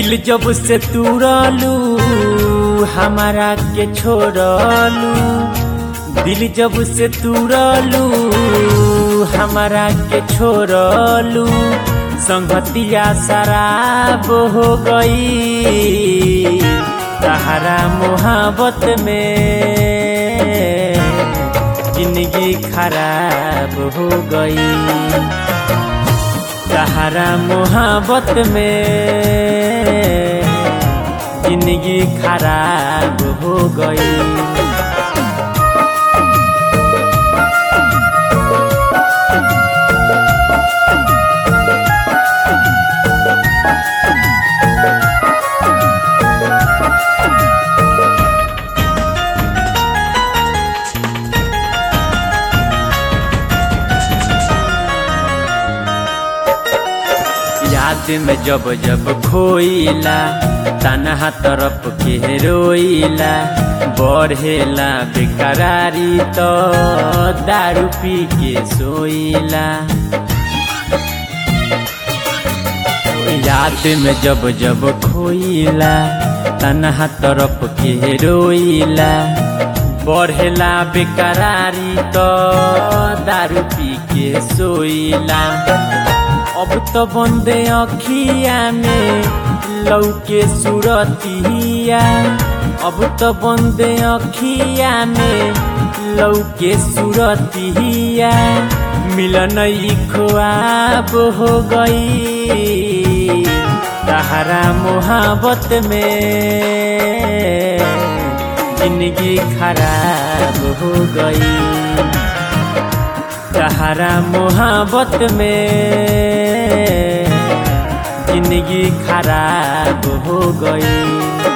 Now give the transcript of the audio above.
दिल जब से तुरलू हमारा के छोड़लू, दिल जब से तुरलू हमारा के छोड़लू, संगतिया शराब हो गई तहरा मोहब्बत में, जिंदगी खराब हो गई तहरा मोहब्बत में, जिंदगी खराब हो गई। याद में जब जब खोइला तन्हा तरफ के रोइला, बढ़ेला बेकरारी तो दारू पी के सोइला। याद में जब जब खोइला तन्हा तरफ के रोइला, बढ़ेला बेकरारी तो दारू पी के सोइला। अब तो बंदे अखिया में लौके सुरतिया, अब तो बंदे अखिया में लौके सुरतिया, मिलन ख्वाब हो गई तहरा मोहब्बत में, जिंदगी खराब हो गई तहरा मोहब्बत में, जिंदगी खराब हो गई।